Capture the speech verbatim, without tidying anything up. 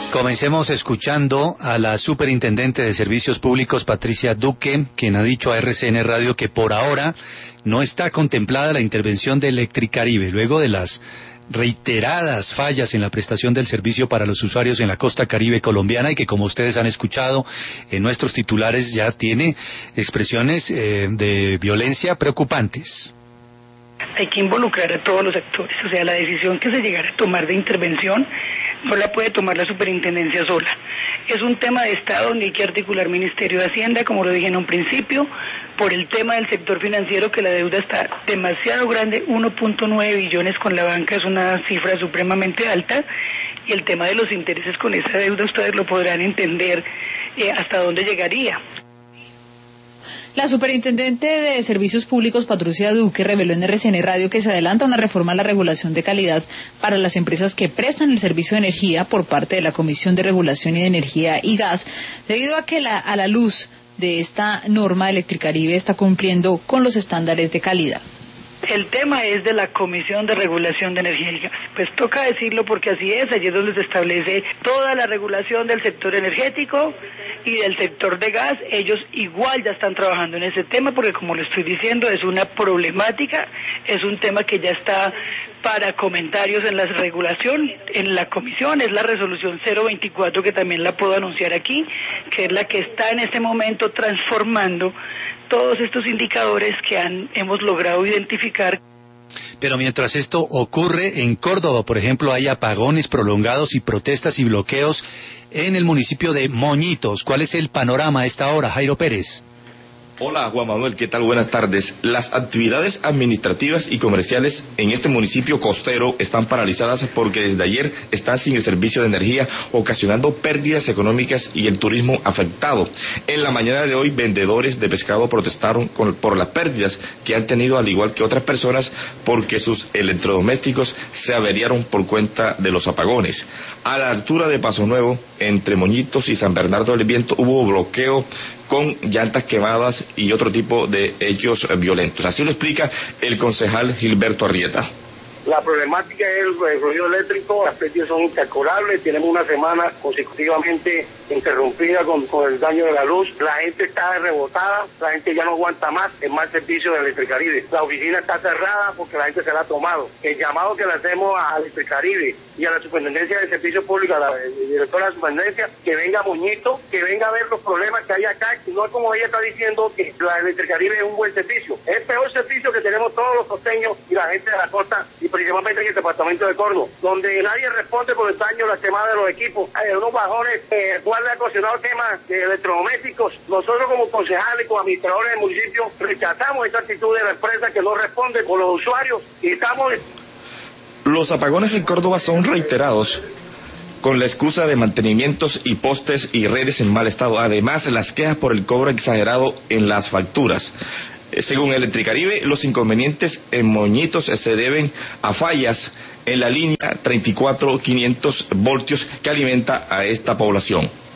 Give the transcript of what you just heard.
Comencemos escuchando a la superintendente de Servicios Públicos, Patricia Duque, quien ha dicho a R C N Radio que por ahora no está contemplada la intervención de Electricaribe, luego de las reiteradas fallas en la prestación del servicio para los usuarios en la costa caribe colombiana y que, como ustedes han escuchado en nuestros titulares, ya tiene expresiones eh, de violencia preocupantes. Hay que involucrar a todos los actores, o sea, la decisión que se llegara a tomar de intervención no la puede tomar la superintendencia sola. Es un tema de Estado donde hay que articular Ministerio de Hacienda, como lo dije en un principio, por el tema del sector financiero, que la deuda está demasiado grande, uno punto nueve billones con la banca es una cifra supremamente alta, y el tema de los intereses con esa deuda ustedes lo podrán entender eh, hasta dónde llegaría. La superintendente de Servicios Públicos, Patricia Duque, reveló en R C N Radio que se adelanta una reforma a la regulación de calidad para las empresas que prestan el servicio de energía por parte de la Comisión de Regulación y de Energía y Gas, debido a que la, a la luz de esta norma, Electricaribe está cumpliendo con los estándares de calidad. El tema es de la Comisión de Regulación de Energía y Gas. Pues toca decirlo porque así es, allí es donde se establece toda la regulación del sector energético y del sector de gas. Ellos igual ya están trabajando en ese tema porque, como le estoy diciendo, es una problemática, es un tema que ya está para comentarios en la regulación, en la comisión. Es la resolución cero veinticuatro, que también la puedo anunciar aquí, que es la que está en este momento transformando todos estos indicadores que han, hemos logrado identificar. Pero mientras esto ocurre, en Córdoba, por ejemplo, hay apagones prolongados y protestas y bloqueos en el municipio de Moñitos. ¿Cuál es el panorama a esta hora, Jairo Pérez? Hola Juan Manuel, ¿qué tal? Buenas tardes. Las actividades administrativas y comerciales en este municipio costero están paralizadas porque desde ayer están sin el servicio de energía, ocasionando pérdidas económicas y el turismo afectado. En la mañana de hoy, vendedores de pescado protestaron con, por las pérdidas que han tenido, al igual que otras personas, porque sus electrodomésticos se averiaron por cuenta de los apagones. A la altura de Paso Nuevo, entre Moñitos y San Bernardo del Viento, hubo bloqueo con llantas quemadas y otro tipo de hechos violentos. Así lo explica el concejal Gilberto Arrieta. La problemática es el ruido eléctrico, las pérdidas son incalculables, tenemos una semana consecutivamente interrumpida con, con el daño de la luz, la gente está rebotada, la gente ya no aguanta más el mal servicio de Electricaribe, la oficina está cerrada porque la gente se la ha tomado. El llamado que le hacemos a Electricaribe y a la Superintendencia de Servicios Públicos, a la directora de la Superintendencia, que venga a Moñito, que venga a ver los problemas que hay acá, y no es como ella está diciendo que la Electricaribe es un buen servicio, es el peor servicio que tenemos todos los costeños y la gente de la costa, y principalmente en el departamento de Córdoba, donde nadie responde por el daño, la quemada de los equipos. Hay unos bajones, eh, cual le ha ocasionado temas de electrodomésticos. Nosotros como concejales, como administradores del municipio, rechazamos esta actitud de la empresa que no responde con los usuarios y estamos... Los apagones en Córdoba son reiterados, con la excusa de mantenimientos y postes y redes en mal estado. Además, las quejas por el cobro exagerado en las facturas. Según Electricaribe, los inconvenientes en Moñitos se deben a fallas en la línea treinta y cuatro quinientos voltios que alimenta a esta población.